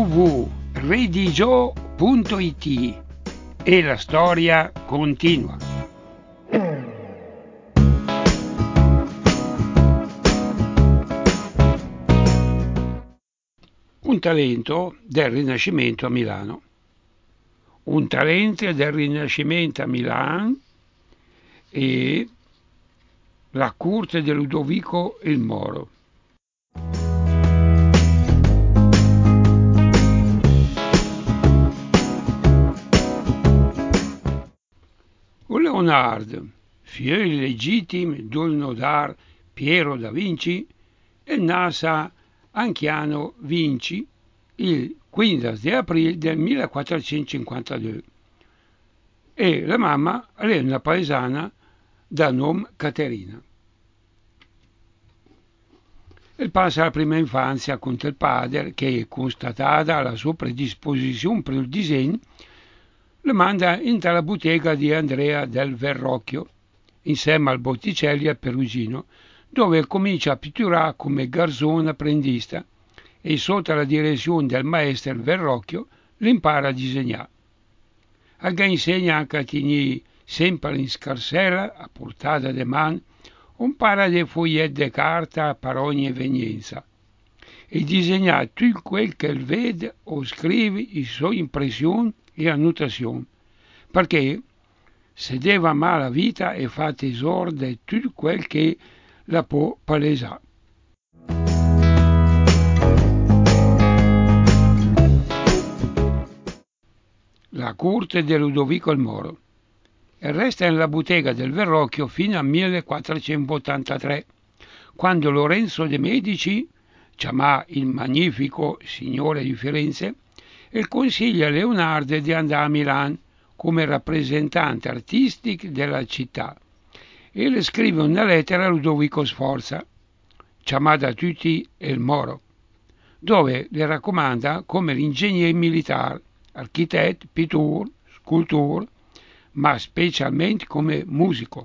www.redigio.it e la storia continua. Un talento del Rinascimento a Milano. Un talento del Rinascimento a Milano e la corte di Ludovico il Moro. Leonardo, figlio legittimo del nodar Piero da Vinci, è nato anche Vinci il 15 aprile del 1452 e la mamma è una paesana da nome Caterina. Il passa la prima infanzia con il padre che, constatata la sua predisposizione per il disegno, lo manda in la bottega di Andrea del Verrocchio, insieme al Botticelli a Perugino, dove comincia a pitturare come garzone apprendista e sotto la direzione del maestro Verrocchio impara a disegnare. Anche insegna anche a tenere sempre in scarsella, a portata di mano, un paio di foglietti di carta per ogni evenienza e disegna tutto quel che vede o scrive le sue impressioni e annotazioni, perché se deve amare la vita e fa tesoro di tutto quel che la può palesare. La corte di Ludovico il Moro e resta nella bottega del Verrocchio fino al 1483, quando Lorenzo de' Medici, chiama il magnifico signore di Firenze, e consiglia a Leonardo di andare a Milano come rappresentante artistico della città e le scrive una lettera a Ludovico Sforza, chiamata da tutti il Moro, dove le raccomanda come ingegnere militare, architetto, pittore, scultore, ma specialmente come musico.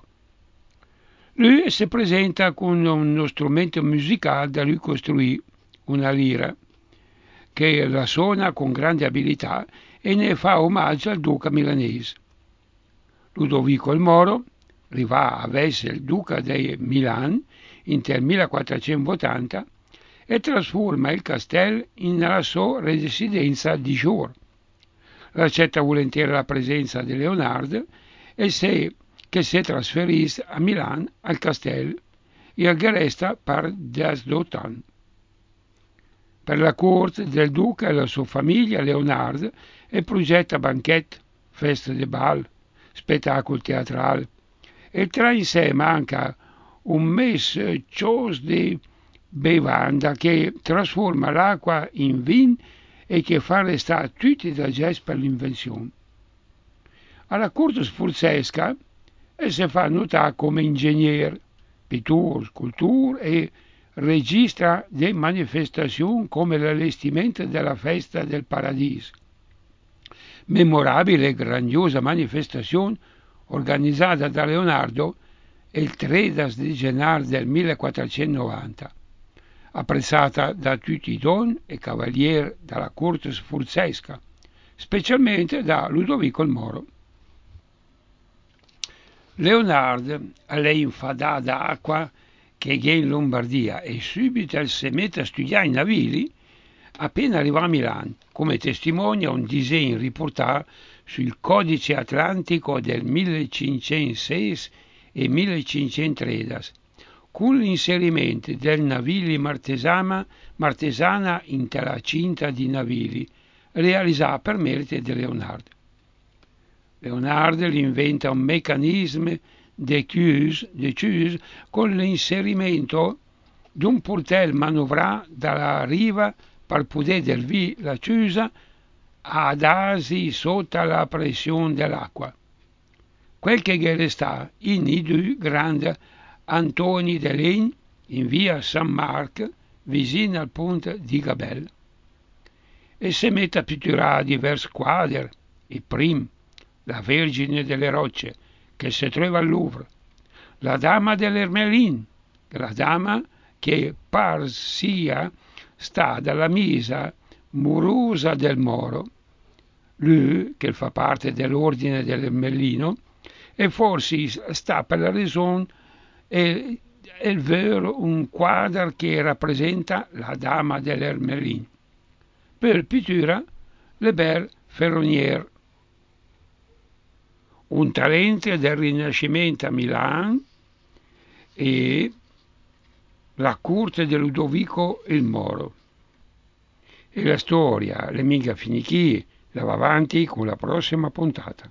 Lui si presenta con uno strumento musicale da lui costruì, una lira, che la suona con grande abilità e ne fa omaggio al duca milanese. Ludovico il Moro arriva a essere il duca di Milan nel 1480 e trasforma il castello nella sua residenza di jour. Accetta volentieri la presenza di Leonardo e che si trasferisce a Milano al castello e che resta per 10 anni. Per la corte del duca e la sua famiglia Leonardo progetta banchetti, feste di bal, spettacoli teatrali e trae insieme anche un mese di bevanda che trasforma l'acqua in vino e che fa restare tutti da gesti per l'invenzione. Alla corte sforzesca si fa notare come ingegnere, pittore, scultore e registra di manifestazioni come l'allestimento della festa del Paradiso, memorabile e grandiosa manifestazione organizzata da Leonardo il 13 gennaio del 1490, apprezzata da tutti i don e cavalieri della corte sforzesca, specialmente da Ludovico il Moro. Leonardo, lei infadà d'acqua che è in Lombardia e subito si mette a studiare i navili, appena arriva a Milano, come testimonia un disegno riportato sul Codice Atlantico del 1506 e 1513, con l'inserimento del navili martesana in la cinta di navili, realizzata per merito di Leonardo. Leonardo inventa un meccanismo di chiusa con l'inserimento di un portello manovrato dalla riva per poter dervì la chiusa ad asi sotto la pressione dell'acqua. Quel che resta in i due grandi Antoni de Legno in via San Marco, vicino al ponte di Gabella. E si mette a pitturare diversi quadri, i primi, la Vergine delle Rocce, che si trova al Louvre, la Dama dell'Ermelin, la dama che par sia sta dalla Misa Murusa del Moro, lui che fa parte dell'ordine dell'Ermellino, e forse sta per la ragione è vero un quadro che rappresenta la dama dell'Ermelin. Per pittura, Le Belle Ferronnier, un talento del Rinascimento a Milano e la corte di Ludovico il Moro. E la storia, le mica finì, la va avanti con la prossima puntata.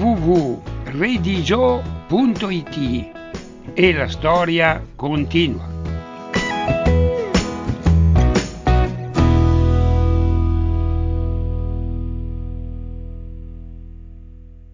www.redigio.it e la storia continua.